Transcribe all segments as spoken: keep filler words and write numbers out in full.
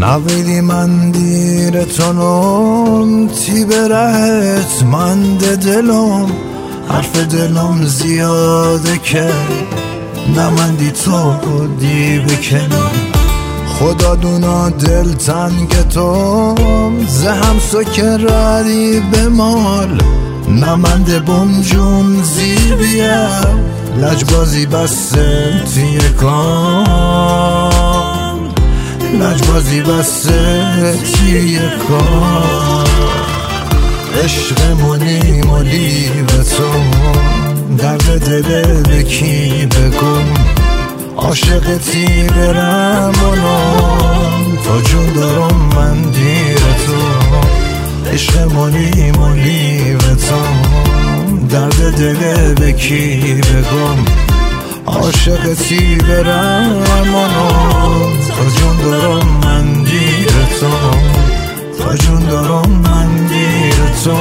نویدی من دیرتونم تی برهت من ده دلم حرف دلم زیاده که نمندی تو دی بکنم خدا دونا دل تنگ تو زهم سکر ردی به مال نمنده بم جون زیر بیا لجبازی بسته توی کام لجبازی بسته توی کام عشق مولی مولی به تو درد دل بکی بگم عاشقتی برم اونم تا جون دارم من دیر تو عشق مولی مولی به تو درد دل بکی بگم عاشقتی برم اونم تا جون دارم من دیر تو تا جون دارم من دیر تو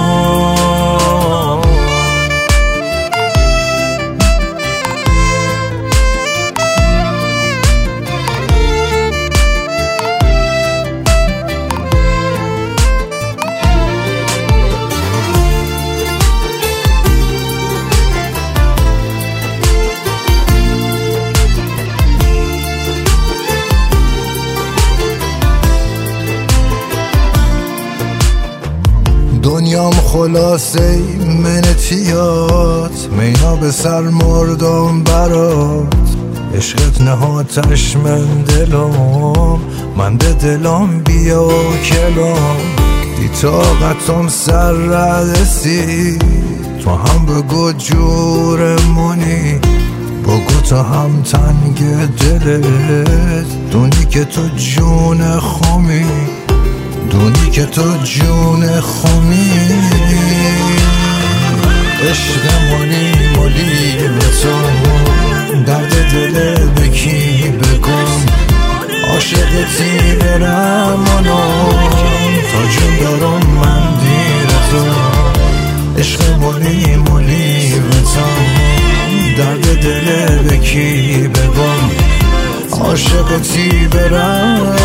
دنیام خلاصه منتیات مینا به سر مردم برات عشقت نهاتش من دلم من ده دلم بیا و کلم دی طاقتم سر ردسی تو هم بگو جورمونی بگو تا هم تنگ دلت دونی که تو جون خومی دونی که تو جون خومی عشق مولی مولی به تو درد دل بکی بگم عاشقتی برم اونم تا جون دارم من دیر تو عشق مولی مولی به تو درد دل بکی بگم عاشقتی برم